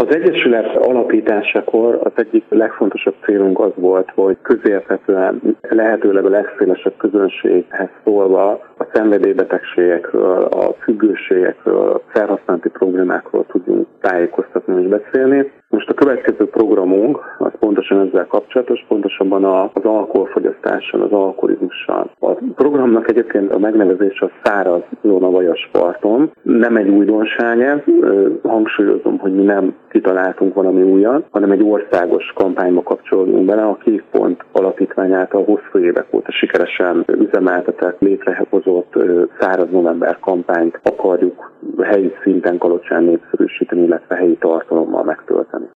Az Egyesület alapításakor az egyik legfontosabb célunk az volt, hogy közérthetően, lehetőleg a legszélesebb közönséghez szólva a szenvedélybetegségekről, a függőségekről, a felhasználati problémákról tudjunk tájékoztatni és beszélni. Most a következő programunk az pontosan ezzel kapcsolatos, pontosabban az alkoholfogyasztással, az alkoholizmussal. A programnak egyébként a megnevezése a száraz zóna vajas parton. Nem egy újdonság ez, hangsúlyozom, hogy mi nem kitaláltunk valami újat, hanem egy országos kampányba kapcsolódunk bele. A Kék Pont Alapítvány által hosszú évek óta sikeresen üzemeltetett, létrehozott száraz november kampányt akarjuk helyi szinten Kalocsán népszerűsíteni, illetve helyi tartalommal megtölteni.